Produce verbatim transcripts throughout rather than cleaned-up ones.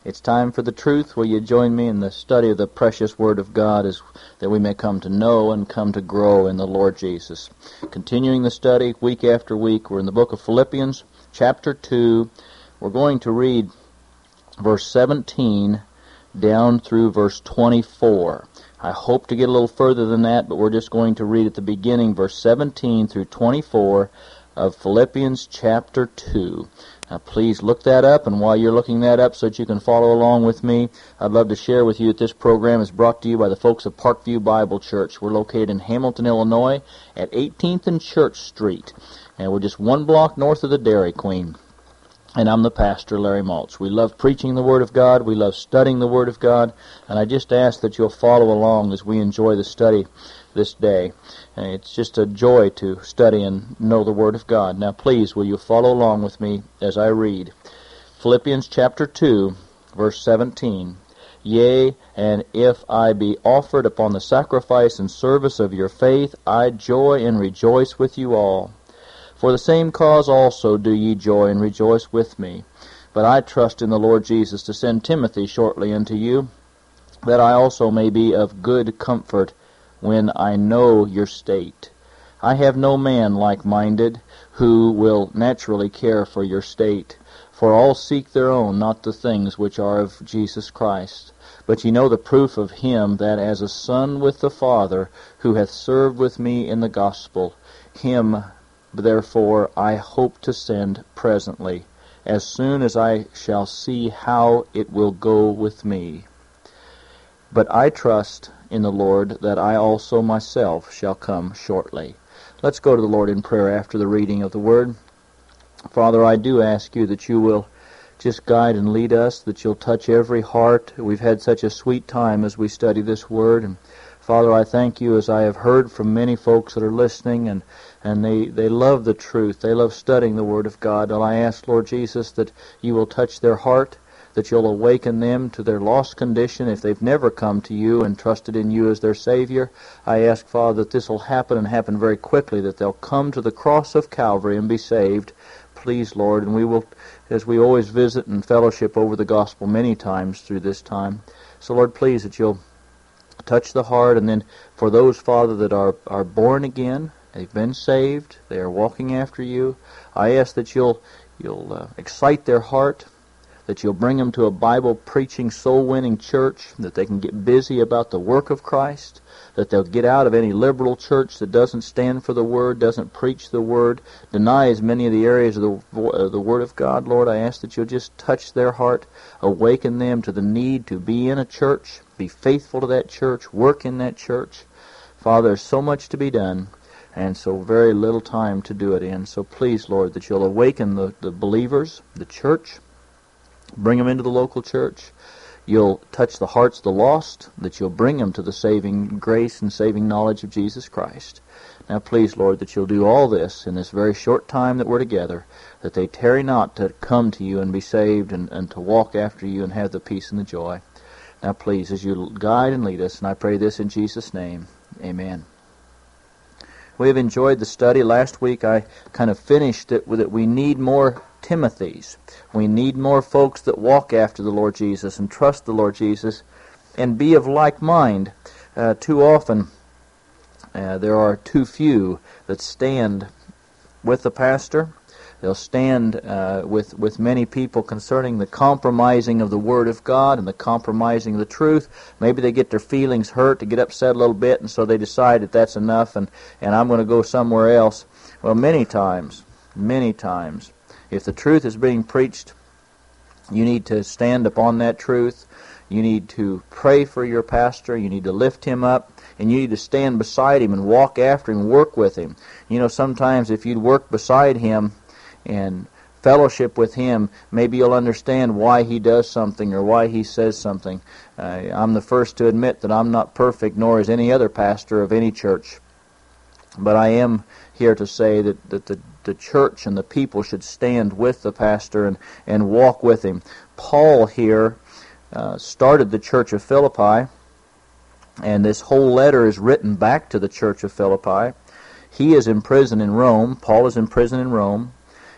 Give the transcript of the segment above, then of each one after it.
It's time for the truth. Will you join me in the study of the precious Word of God, as that we may come to know and come to grow in the Lord Jesus? Continuing the study week after week, we're in the book of Philippians, chapter two. We're going to read verse seventeen down through verse twenty-four. I hope to get a little further than that, but we're just going to read at the beginning, verse seventeen through twenty-four of Philippians chapter two. Now please look that up, and while you're looking that up so that you can follow along with me, I'd love to share with you that this program is brought to you by the folks of Parkview Bible Church. We're located in Hamilton, Illinois at eighteenth and Church Street, and we're just one block north of the Dairy Queen. And I'm the pastor, Larry Maltz. We love preaching the Word of God. We love studying the Word of God. And I just ask that you'll follow along as we enjoy the study this day. And it's just a joy to study and know the Word of God. Now, please, will you follow along with me as I read Philippians chapter two, verse seventeen. Yea, and if I be offered upon the sacrifice and service of your faith, I joy and rejoice with you all. For the same cause also do ye joy and rejoice with me. But I trust in the Lord Jesus to send Timothy shortly unto you, that I also may be of good comfort when I know your state. I have no man like-minded who will naturally care for your state. For all seek their own, not the things which are of Jesus Christ. But ye know the proof of him, that as a son with the Father, who hath served with me in the gospel, him therefore I hope to send presently, as soon as I shall see how it will go with me. But I trust in the Lord that I also myself shall come shortly. Let's go to the Lord in prayer after the reading of the Word. Father, I do ask you that you will just guide and lead us, that you'll touch every heart. We've had such a sweet time as we study this Word, and Father, I thank you as I have heard from many folks that are listening, and, and they, they love the truth. They love studying the Word of God. And I ask, Lord Jesus, that you will touch their heart, that you'll awaken them to their lost condition if they've never come to you and trusted in you as their Savior. I ask, Father, that this will happen and happen very quickly, that they'll come to the cross of Calvary and be saved. Please, Lord, and we will, as we always visit and fellowship over the gospel many times through this time. So, Lord, please, that you'll touch the heart, and then for those, Father, that are, are born again, they've been saved, they are walking after you, I ask that you'll, you'll uh, excite their heart, that you'll bring them to a Bible-preaching, soul-winning church, that they can get busy about the work of Christ, that they'll get out of any liberal church that doesn't stand for the Word, doesn't preach the Word, denies many of the areas of the, uh, the Word of God. Lord, I ask that you'll just touch their heart, awaken them to the need to be in a church, be faithful to that church, work in that church. Father, there's so much to be done, and so very little time to do it in. So please, Lord, that you'll awaken the, the believers, the church, bring them into the local church. You'll touch the hearts of the lost, that you'll bring them to the saving grace and saving knowledge of Jesus Christ. Now please, Lord, that you'll do all this in this very short time that we're together, that they tarry not to come to you and be saved, and, and to walk after you and have the peace and the joy. Now please, as you guide and lead us, and I pray this in Jesus' name, amen. We have enjoyed the study. Last week I kind of finished it with it. We need more Timothys. We need more folks that walk after the Lord Jesus and trust the Lord Jesus and be of like mind. Uh, too often uh, there are too few that stand with the pastor. They'll stand uh, with, with many people concerning the compromising of the Word of God and the compromising of the truth. Maybe they get their feelings hurt, to get upset a little bit, and so they decide that that's enough, and, and I'm going to go somewhere else. Well, many times, many times, if the truth is being preached, you need to stand upon that truth. You need to pray for your pastor. You need to lift him up. And you need to stand beside him and walk after him, work with him. You know, sometimes if you'd work beside him and fellowship with him, maybe you'll understand why he does something or why he says something. Uh, I'm the first to admit that I'm not perfect, nor is any other pastor of any church. But I am here to say that, that the, the church and the people should stand with the pastor and, and walk with him. Paul here uh, started the church of Philippi, and this whole letter is written back to the church of Philippi. He is in prison in Rome. Paul is in prison in Rome.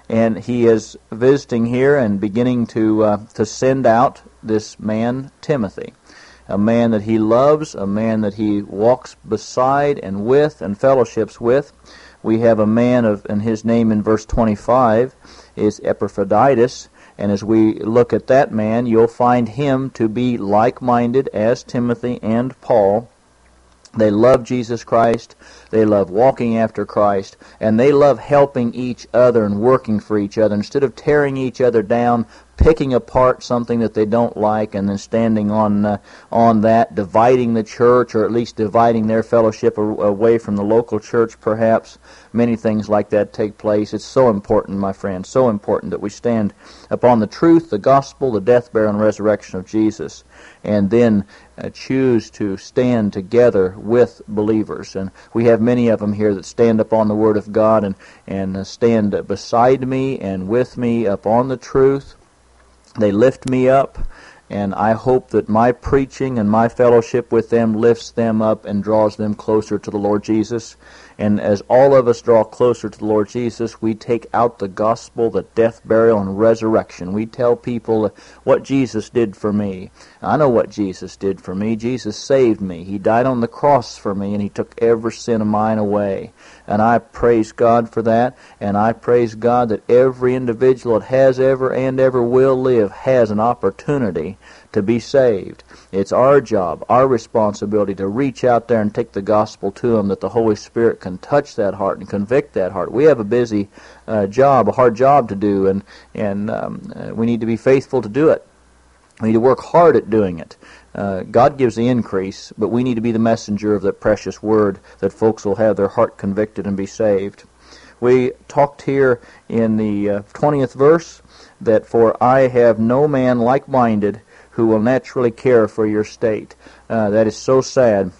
and he is visiting here and beginning to uh, to send out this man Timothy, a man that he loves, a man that he walks beside and with and fellowships with. We have a man of, and his name in verse twenty-five is Epaphroditus, and as we look at that man, you'll find him to be like-minded as Timothy and Paul. They love Jesus Christ, they love walking after Christ, and they love helping each other and working for each other. Instead of tearing each other down, picking apart something that they don't like, and then standing on uh, on that, dividing the church, or at least dividing their fellowship away from the local church, perhaps. Many things like that take place. It's so important, my friends, so important that we stand upon the truth, the gospel, the death, burial, and resurrection of Jesus, and then uh, choose to stand together with believers. And we have many of them here that stand upon the Word of God and, and uh, stand beside me and with me upon the truth. They lift me up, and I hope that my preaching and my fellowship with them lifts them up and draws them closer to the Lord Jesus. And as all of us draw closer to the Lord Jesus, we take out the gospel, the death, burial, and resurrection. We tell people what Jesus did for me. I know what Jesus did for me. Jesus saved me. He died on the cross for me, and He took every sin of mine away. And I praise God for that, and I praise God that every individual that has ever and ever will live has an opportunity to be saved. It's our job, our responsibility to reach out there and take the gospel to them, that the Holy Spirit can touch that heart and convict that heart. We have a busy uh, job, a hard job to do, and, and um, uh, we need to be faithful to do it. We need to work hard at doing it. Uh, God gives the increase, but we need to be the messenger of that precious word, that folks will have their heart convicted and be saved. We talked here in the uh, twentieth verse that, "For I have no man like-minded who will naturally care for your state." Uh, that is so sad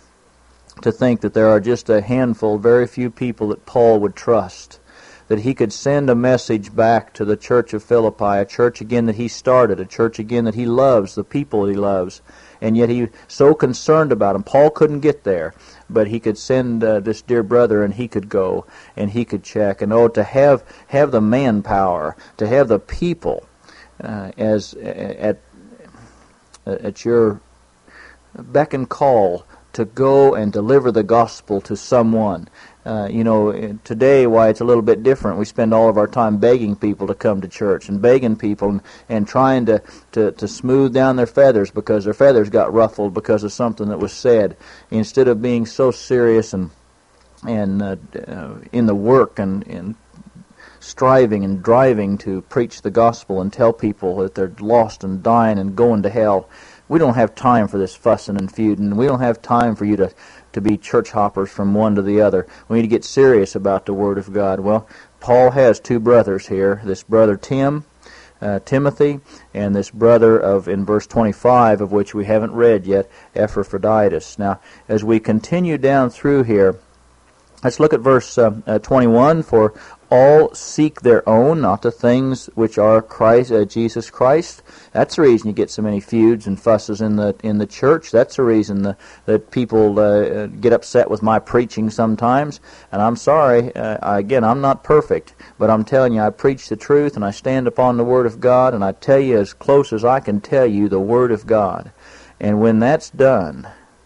to think that there are just a handful, very few people that Paul would trust, that he could send a message back to the church of Philippi, a church again that he started, a church again that he loves, the people that he loves, and yet he's so concerned about them. Paul couldn't get there, but he could send uh, this dear brother, and he could go, and he could check. And oh, to have, have the manpower, to have the people uh, as at at your beck and call to go and deliver the gospel to someone. Uh, you know, today, why it's a little bit different. We spend all of our time begging people to come to church and begging people and, and trying to, to, to smooth down their feathers because their feathers got ruffled because of something that was said, instead of being so serious and and uh, uh, in the work and, and striving and driving to preach the gospel and tell people that they're lost and dying and going to hell. We don't have time for this fussing and feuding. We don't have time for you to, to be church hoppers from one to the other. We need to get serious about the Word of God. Well, Paul has two brothers here, this brother Tim, uh, Timothy, and this brother of, in verse twenty-five, of which we haven't read yet, Epaphroditus. Now, as we continue down through here, let's look at verse uh, uh, twenty-one. "For all seek their own, not the things which are Christ, uh, Jesus Christ." That's the reason you get so many feuds and fusses in the in the church. That's the reason the, that people uh, get upset with my preaching sometimes. And I'm sorry, uh, again, I'm not perfect, but I'm telling you, I preach the truth and I stand upon the Word of God, and I tell you as close as I can tell you the Word of God. And when that's done,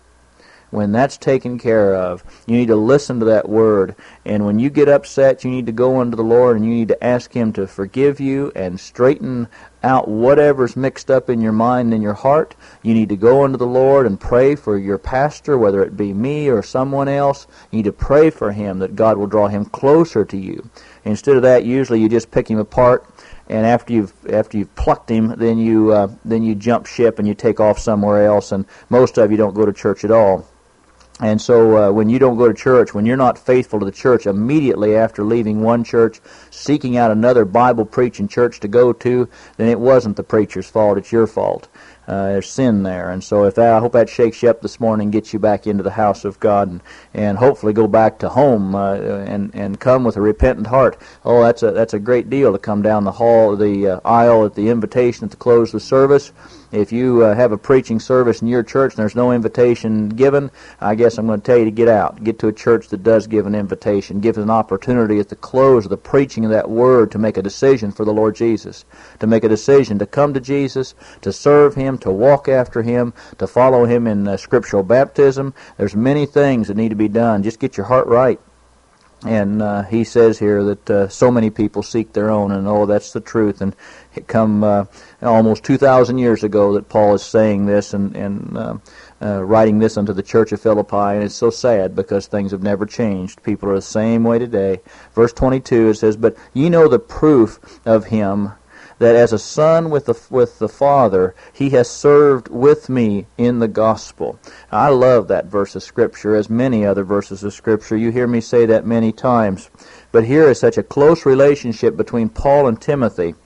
when that's taken care of, you need to listen to that word. And when you get upset, you need to go unto the Lord and you need to ask Him to forgive you and straighten out whatever's mixed up in your mind and your heart. You need to go unto the Lord and pray for your pastor, whether it be me or someone else. You need to pray for him that God will draw him closer to you. Instead of that, usually you just pick him apart, and after you've after you've plucked him, then you uh, then you jump ship and you take off somewhere else. And most of you don't go to church at all. And so uh, when you don't go to church, when you're not faithful to the church immediately after leaving one church, seeking out another Bible-preaching church to go to, then it wasn't the preacher's fault, it's your fault. Uh, there's sin there. And so if that, I hope that shakes you up this morning, gets you back into the house of God, and, and hopefully go back to home uh, and and come with a repentant heart. Oh, that's a that's a great deal to come down the hall, the uh, aisle at the invitation at the close of the service. If you uh, have a preaching service in your church and there's no invitation given, I guess I'm going to tell you to get out. Get to a church that does give an invitation, give an opportunity at the close of the preaching of that word to make a decision for the Lord Jesus, to make a decision to come to Jesus, to serve Him, to walk after Him, to follow Him in uh, scriptural baptism. There's many things that need to be done. Just get your heart right. And uh, he says here that uh, so many people seek their own, and oh, that's the truth. And it come uh, almost two thousand years ago that Paul is saying this and, and uh, uh, writing this unto the church of Philippi, and it's so sad because things have never changed. People are the same way today. Verse twenty-two, it says, "But ye know the proof of him, that as a son with the with the Father, he has served with me in the gospel." I love that verse of Scripture, as many other verses of Scripture. You hear me say that many times. But here is such a close relationship between Paul and Timothy.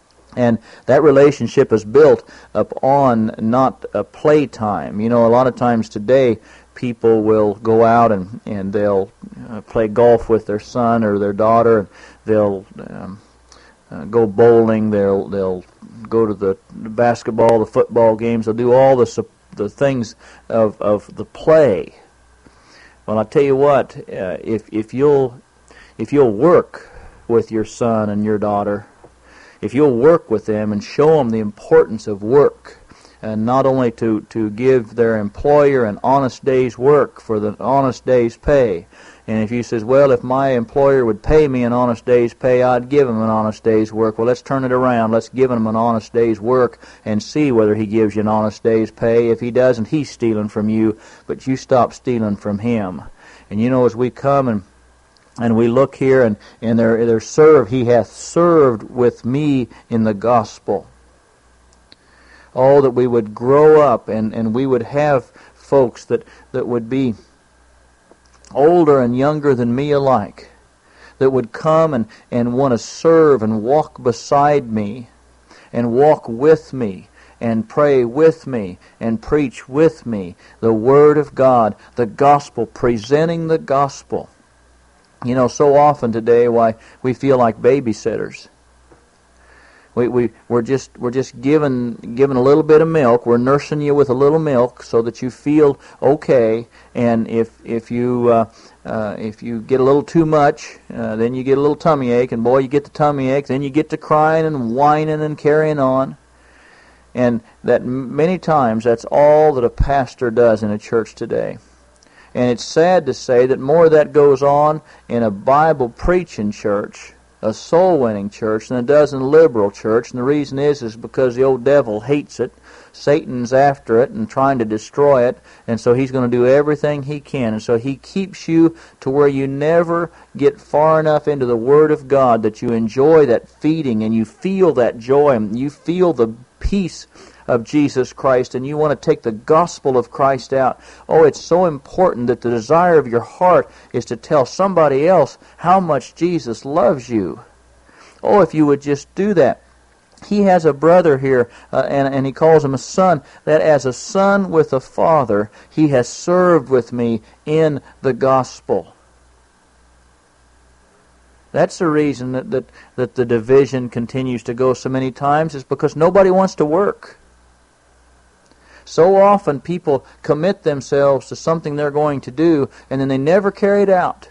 And that relationship is built upon not a playtime. You know, a lot of times today, people will go out and, and they'll uh, play golf with their son or their daughter. They'll Um, Uh, go bowling. They'll they'll go to the basketball, the football games. They'll do all the the things of of the play. Well, I tell you what, uh, if if you'll if you'll work with your son and your daughter, if you'll work with them and show them the importance of work, and not only to to give their employer an honest day's work for the honest day's pay. And if you says, well, if my employer would pay me an honest day's pay, I'd give him an honest day's work. Well, let's turn it around. Let's give him an honest day's work and see whether he gives you an honest day's pay. If he doesn't, he's stealing from you, but you stop stealing from him. And you know, as we come and and we look here and, and they're, they're served, he hath served with me in the gospel. Oh, that we would grow up and, and we would have folks that, that would be older and younger than me alike, that would come and, and want to serve and walk beside me and walk with me and pray with me and preach with me the Word of God, the gospel, presenting the gospel. You know, so often today, why we feel like babysitters. We we we're just we're just giving giving a little bit of milk. We're nursing you with a little milk so that you feel okay. And if if you uh, uh, if you get a little too much, uh, then you get a little tummy ache. And boy, you get the tummy ache. Then you get to crying and whining and carrying on. And that many times that's all that a pastor does in a church today. And it's sad to say that more of that goes on in a Bible preaching church, a soul-winning church, than it does in a liberal church. And the reason is is because the old devil hates it. Satan's after it and trying to destroy it, and so he's going to do everything he can. And so he keeps you to where you never get far enough into the Word of God that you enjoy that feeding and you feel that joy and you feel the peace of Jesus Christ, and you want to take the gospel of Christ out. Oh, it's so important that the desire of your heart is to tell somebody else how much Jesus loves you. Oh, if you would just do that. He has a brother here, uh, and, and he calls him a son, that as a son with a father, he has served with me in the gospel. That's the reason that, that, that the division continues to go so many times, is because nobody wants to work. So often people commit themselves to something they're going to do, and then they never carry it out.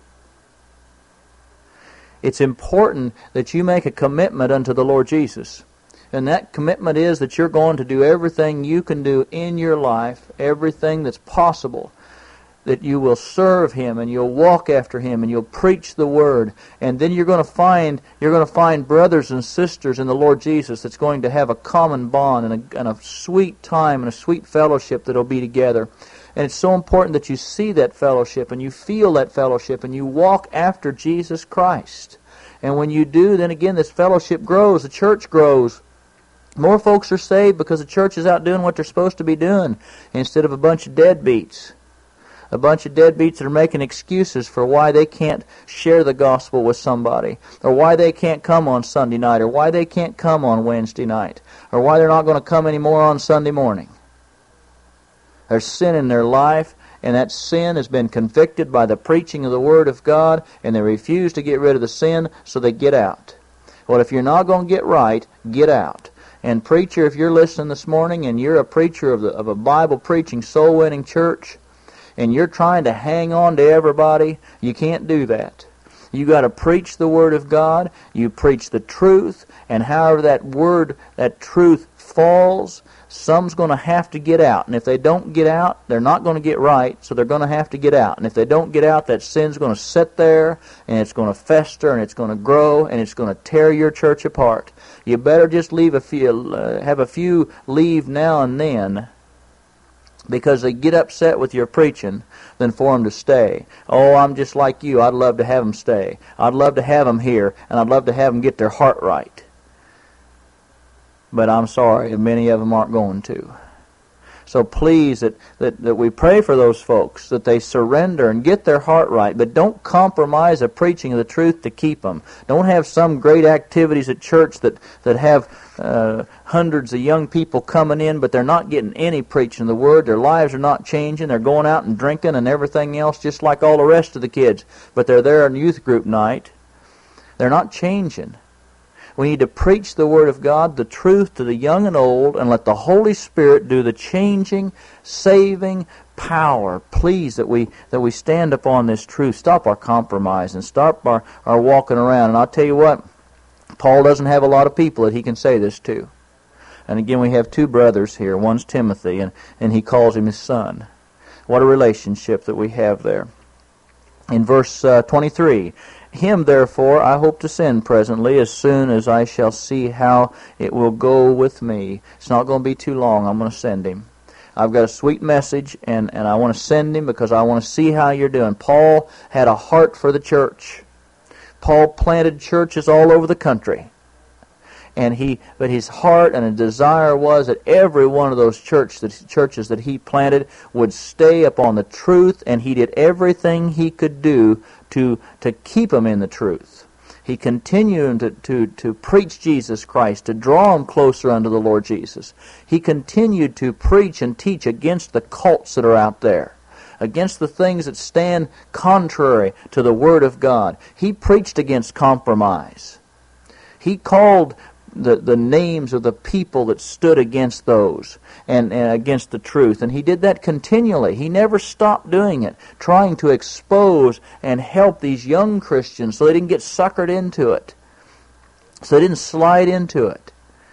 It's important that you make a commitment unto the Lord Jesus. And that commitment is that you're going to do everything you can do in your life, everything that's possible, that you will serve Him and you'll walk after Him and you'll preach the Word. And then you're going to find you're going to find brothers and sisters in the Lord Jesus that's going to have a common bond and a, and a sweet time and a sweet fellowship that'll be together. And it's so important that you see that fellowship and you feel that fellowship and you walk after Jesus Christ. And when you do, then again, this fellowship grows, the church grows. More folks are saved because the church is out doing what they're supposed to be doing instead of a bunch of deadbeats. a bunch of deadbeats that are making excuses for why they can't share the gospel with somebody, or why they can't come on Sunday night, or why they can't come on Wednesday night, or why they're not going to come anymore on Sunday morning. There's sin in their life, and that sin has been convicted by the preaching of the Word of God, and they refuse to get rid of the sin, so they get out. Well, if you're not going to get right, get out. And preacher, if you're listening this morning and you're a preacher of, the, of a Bible-preaching, soul-winning church, and you're trying to hang on to everybody, you can't do that. You got to preach the Word of God. You preach the truth, and however that Word, that truth falls, some's going to have to get out. And if they don't get out, they're not going to get right, so they're going to have to get out. And if they don't get out, that sin's going to sit there, and it's going to fester, and it's going to grow, and it's going to tear your church apart. You better just leave a few, uh, have a few leave now and then, because they get upset with your preaching, than for them to stay. Oh, I'm just like you. I'd love to have them stay. I'd love to have them here, and I'd love to have them get their heart right. But I'm sorry, many of them aren't going to. So please, that, that, that we pray for those folks, that they surrender and get their heart right, but don't compromise the preaching of the truth to keep them. Don't have some great activities at church that, that have uh, hundreds of young people coming in, but they're not getting any preaching of the Word. Their lives are not changing. They're going out and drinking and everything else just like all the rest of the kids, but they're there on youth group night. They're not changing. We need to preach the Word of God, the truth, to the young and old, and let the Holy Spirit do the changing, saving power. Please, that we that we stand upon this truth. Stop our compromise and stop our, our walking around. And I'll tell you what, Paul doesn't have a lot of people that he can say this to. And again, we have two brothers here. One's Timothy, and, and he calls him his son. What a relationship that we have there. In verse uh, twenty-three, him, therefore, I hope to send presently, as soon as I shall see how it will go with me. It's not going to be too long. I'm going to send him. I've got a sweet message, and, and I want to send him because I want to see how you're doing. Paul had a heart for the church. Paul planted churches all over the country. And he, but his heart and a desire was that every one of those church, that, churches that he planted would stay upon the truth, and he did everything he could do to, to keep them in the truth. He continued to, to, to preach Jesus Christ, to draw them closer unto the Lord Jesus. He continued to preach and teach against the cults that are out there, against the things that stand contrary to the Word of God. He preached against compromise. He called The, the names of the people that stood against those and, and against the truth. And he did that continually. He never stopped doing it, trying to expose and help these young Christians so they didn't get suckered into it, so they didn't slide into it.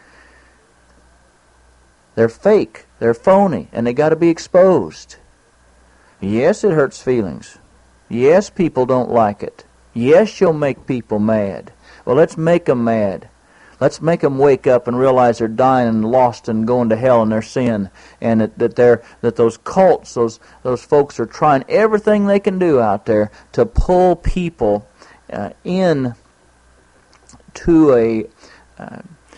They're fake, they're phony, and they got to be exposed. Yes, it hurts feelings. Yes, people don't like it. Yes, you'll make people mad. Well, let's make them mad. Let's make them wake up and realize they're dying and lost and going to hell in their sin, and that, that they're that those cults, those those folks are trying everything they can do out there to pull people uh, in to a uh,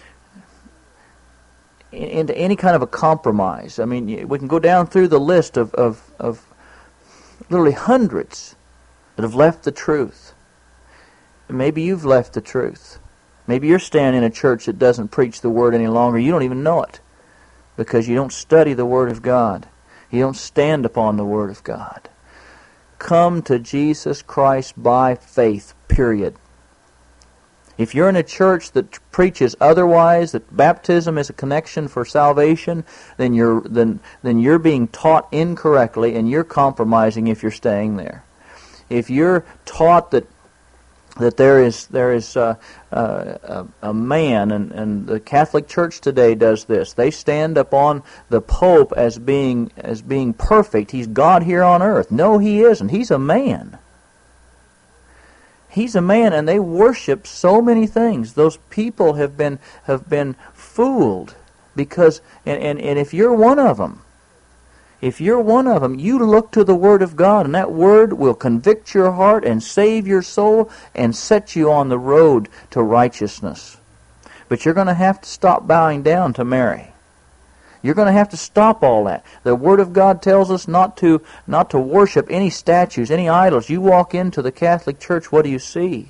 into any kind of a compromise. I mean, we can go down through the list of of, of literally hundreds that have left the truth. Maybe you've left the truth. Maybe you're standing in a church that doesn't preach the Word any longer. You don't even know it because you don't study the Word of God. You don't stand upon the Word of God. Come to Jesus Christ by faith, period. If you're in a church that preaches otherwise, that baptism is a connection for salvation, then you're then then you're being taught incorrectly, and you're compromising if you're staying there. If you're taught that that there is there is uh, uh, a, a man, and, and the Catholic Church today does this. They stand upon the Pope as being as being perfect. He's God here on earth. No, he isn't. He's a man. He's a man, and they worship so many things. Those people have been have been fooled because, and, and, and if you're one of them, If you're one of them, you look to the Word of God, and that Word will convict your heart and save your soul and set you on the road to righteousness. But you're going to have to stop bowing down to Mary. You're going to have to stop all that. The Word of God tells us not to not to worship any statues, any idols. You walk into the Catholic Church, what do you see?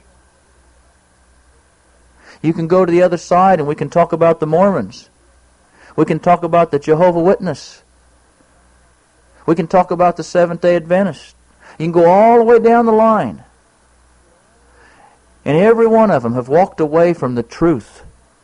You can go to the other side and we can talk about the Mormons. We can talk about the Jehovah's Witness. We can talk about the Seventh-day Adventists. You can go all the way down the line. And every one of them have walked away from the truth,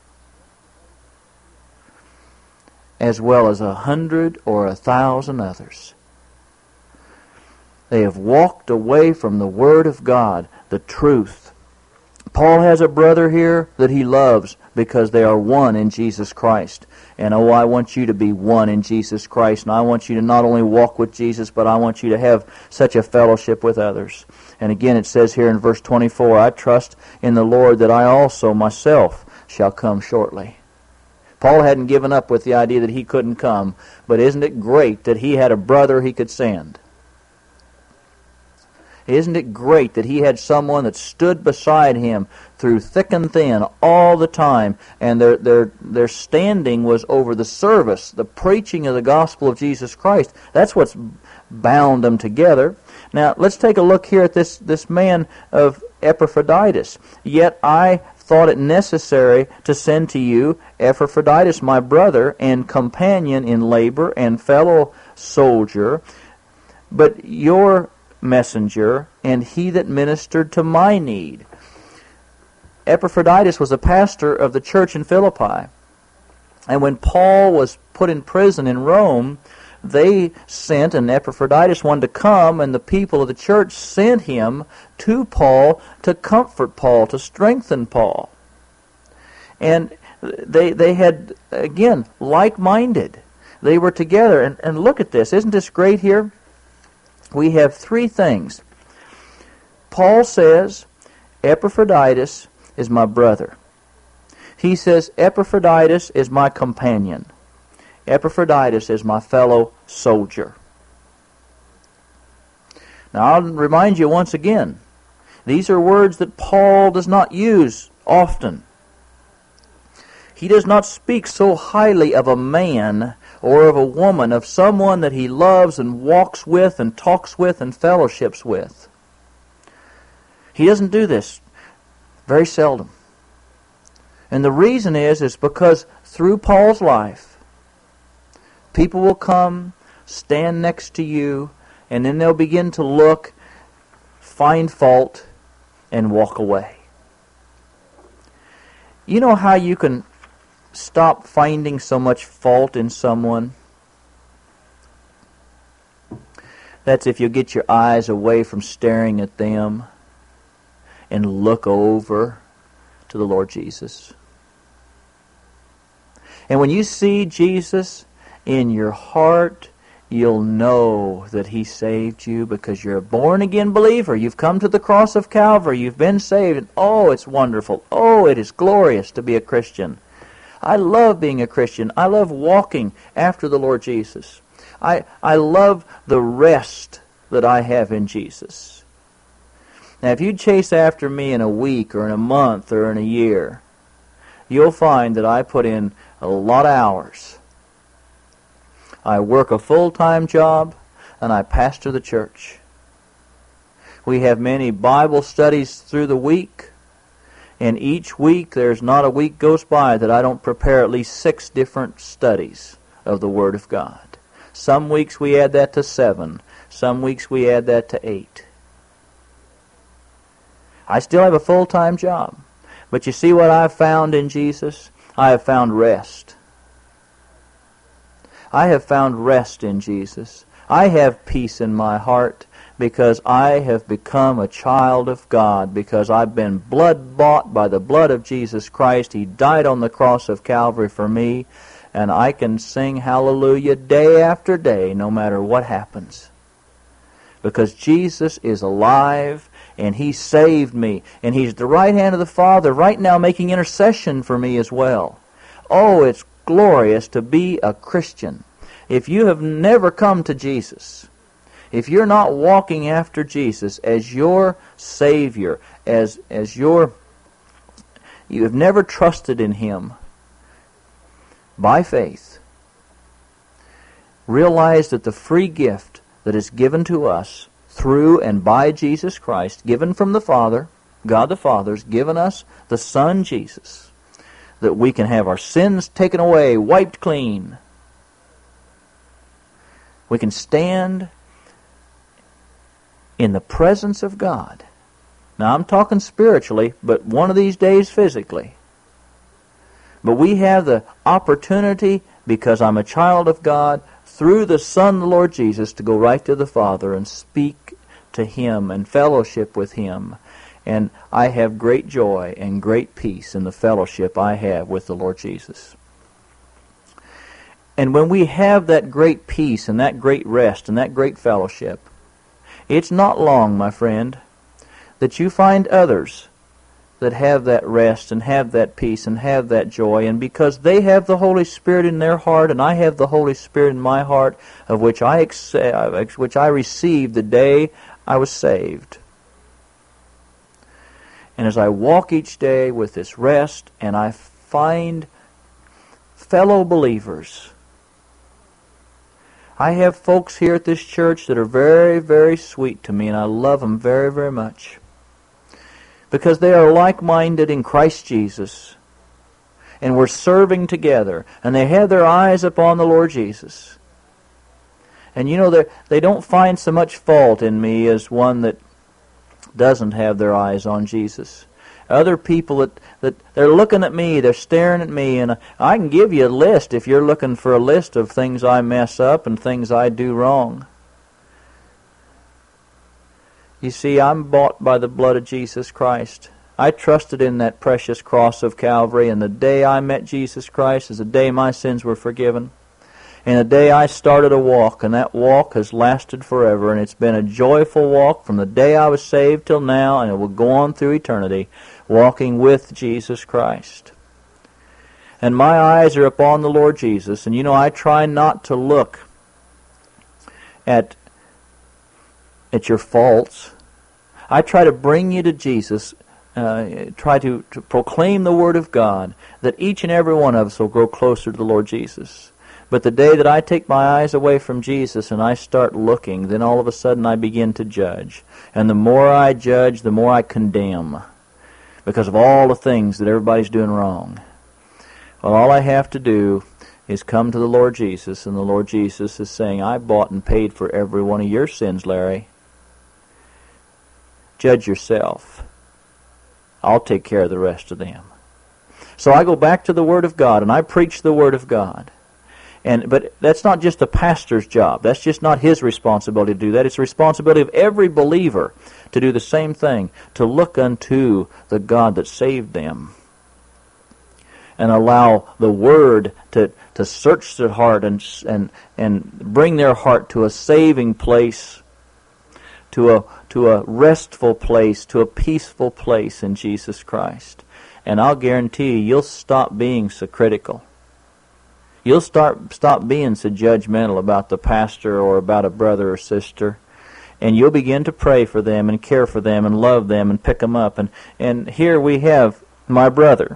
as well as a hundred or a thousand others. They have walked away from the Word of God, the truth. Paul has a brother here that he loves because they are one in Jesus Christ. And oh, I want you to be one in Jesus Christ. And I want you to not only walk with Jesus, but I want you to have such a fellowship with others. And again, it says here in verse twenty-four, I trust in the Lord that I also myself shall come shortly. Paul hadn't given up with the idea that he couldn't come, but isn't it great that he had a brother he could send? Isn't it great that he had someone that stood beside him through thick and thin all the time, and their their their standing was over the service, the preaching of the gospel of Jesus Christ. That's what's bound them together. Now, let's take a look here at this, this man of Epaphroditus. Yet I thought it necessary to send to you Epaphroditus, my brother and companion in labor and fellow soldier, but your messenger, and he that ministered to my need. Epaphroditus was a pastor of the church in Philippi. And when Paul was put in prison in Rome, they sent, and Epaphroditus wanted to come, and the people of the church sent him to Paul to comfort Paul, to strengthen Paul. And they they had, again, like-minded. They were together. And, and look at this. Isn't this great here? We have three things. Paul says, Epaphroditus is my brother. He says, Epaphroditus is my companion. Epaphroditus is my fellow soldier. Now, I'll remind you once again, these are words that Paul does not use often. He does not speak so highly of a man or of a woman, of someone that he loves and walks with and talks with and fellowships with. He doesn't do this very seldom. And the reason is, is because through Paul's life, people will come, stand next to you, and then they'll begin to look, find fault, and walk away. You know how you can stop finding so much fault in someone? That's if you get your eyes away from staring at them and look over to the Lord Jesus. And when you see Jesus in your heart, you'll know that He saved you because you're a born-again believer. You've come to the cross of Calvary. You've been saved. And oh, it's wonderful. Oh, it is glorious to be a Christian. I love being a Christian. I love walking after the Lord Jesus. I, I love the rest that I have in Jesus. Now, if you chase after me in a week or in a month or in a year, you'll find that I put in a lot of hours. I work a full-time job, and I pastor the church. We have many Bible studies through the week, and each week there's not a week goes by that I don't prepare at least six different studies of the Word of God. Some weeks we add that to seven. Some weeks we add that to eight. I still have a full-time job. But you see what I've found in Jesus? I have found rest. I have found rest in Jesus. I have peace in my heart because I have become a child of God, because I've been blood-bought by the blood of Jesus Christ. He died on the cross of Calvary for me, and I can sing hallelujah day after day no matter what happens. Because Jesus is alive, and He saved me, and He's at the right hand of the Father right now making intercession for me as well. Oh, it's glorious to be a Christian. If you have never come to Jesus, if you're not walking after Jesus as your Savior, as as your, you have never trusted in Him by faith, realize that the free gift that is given to us through and by Jesus Christ, given from the Father, God the Father, has given us the Son Jesus, that we can have our sins taken away, wiped clean. We can stand in the presence of God. Now I'm talking spiritually, but one of these days physically. But we have the opportunity, because I'm a child of God, through the Son, the Lord Jesus, to go right to the Father and speak to Him and fellowship with Him. And I have great joy and great peace in the fellowship I have with the Lord Jesus. And when we have that great peace and that great rest and that great fellowship, it's not long, my friend, that you find others that have that rest and have that peace and have that joy. And because they have the Holy Spirit in their heart and I have the Holy Spirit in my heart, of which I accept, which I received the day I was saved. And as I walk each day with this rest and I find fellow believers, I have folks here at this church that are very, very sweet to me, and I love them very, very much. Because they are like-minded in Christ Jesus. And we're serving together. And they have their eyes upon the Lord Jesus. And you know, they don't find so much fault in me as one that doesn't have their eyes on Jesus. Other people that, that they're looking at me, they're staring at me, and I can give you a list if you're looking for a list of things I mess up and things I do wrong. You see, I'm bought by the blood of Jesus Christ. I trusted in that precious cross of Calvary, and the day I met Jesus Christ is the day my sins were forgiven. And the day I started a walk, and that walk has lasted forever, and it's been a joyful walk from the day I was saved till now, and it will go on through eternity, walking with Jesus Christ. And my eyes are upon the Lord Jesus, and you know, I try not to look at at your faults. I try to bring you to Jesus, uh, try to, to proclaim the Word of God, that each and every one of us will grow closer to the Lord Jesus. But the day that I take my eyes away from Jesus and I start looking, then all of a sudden I begin to judge. And the more I judge, the more I condemn, because of all the things that everybody's doing wrong. Well, all I have to do is come to the Lord Jesus, and the Lord Jesus is saying, I bought and paid for every one of your sins, Larry. Judge yourself. I'll take care of the rest of them. So I go back to the Word of God, and I preach the Word of God. And but that's not just the pastor's job. That's just not his responsibility to do that. It's the responsibility of every believer to do the same thing, to look unto the God that saved them, and allow the Word to, to search their heart and, and, and bring their heart to a saving place, to a, to a restful place, to a peaceful place in Jesus Christ. And I'll guarantee you, you'll stop being so critical. You'll start stop being so judgmental about the pastor or about a brother or sister, and you'll begin to pray for them and care for them and love them and pick them up. And, and here we have my brother.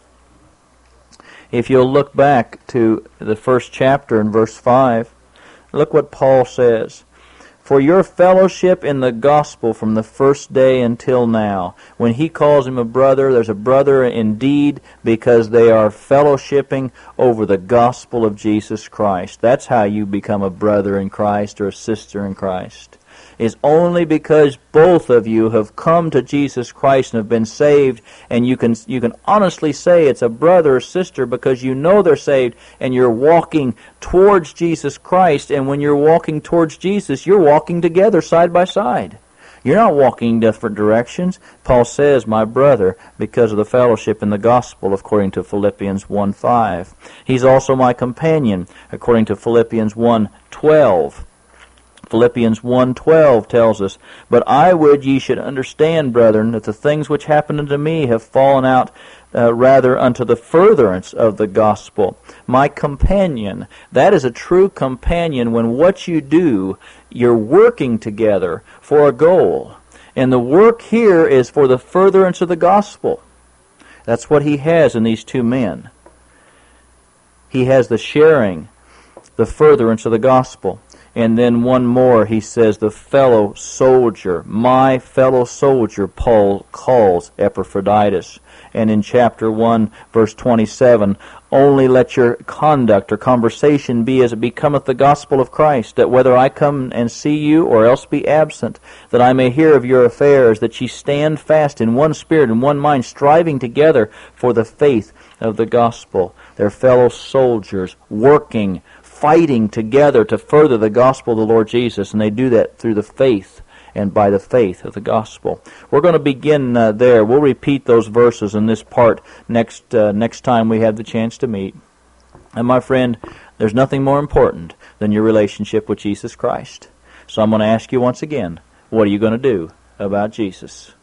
If you'll look back to the first chapter in verse five, look what Paul says. For your fellowship in the gospel from the first day until now. When he calls him a brother, there's a brother indeed, because they are fellowshipping over the gospel of Jesus Christ. That's how you become a brother in Christ or a sister in Christ. Is only because both of you have come to Jesus Christ and have been saved, and you can you can honestly say it's a brother or sister because you know they're saved and you're walking towards Jesus Christ. And when you're walking towards Jesus, you're walking together side by side. You're not walking different directions. Paul says, my brother, because of the fellowship in the gospel, according to Philippians one five. He's also my companion, according to Philippians one twelve. Philippians one twelve tells us, But I would ye should understand, brethren, that the things which happened unto me have fallen out uh, rather unto the furtherance of the gospel. My companion, that is a true companion when what you do, you're working together for a goal. And the work here is for the furtherance of the gospel. That's what he has in these two men. He has the sharing the furtherance of the gospel. And then one more, he says, the fellow soldier, my fellow soldier, Paul calls Epaphroditus. And in chapter one, verse twenty-seven, only let your conduct or conversation be as it becometh the gospel of Christ, that whether I come and see you or else be absent, that I may hear of your affairs, that ye stand fast in one spirit and one mind, striving together for the faith of the gospel. Their fellow soldiers, working, fighting together to further the gospel of the Lord Jesus, and they do that through the faith and by the faith of the gospel. We're going to begin uh, there. We'll repeat those verses in this part next uh, next time we have the chance to meet. And my friend, there's nothing more important than your relationship with Jesus Christ. So I'm going to ask you once again, what are you going to do about Jesus?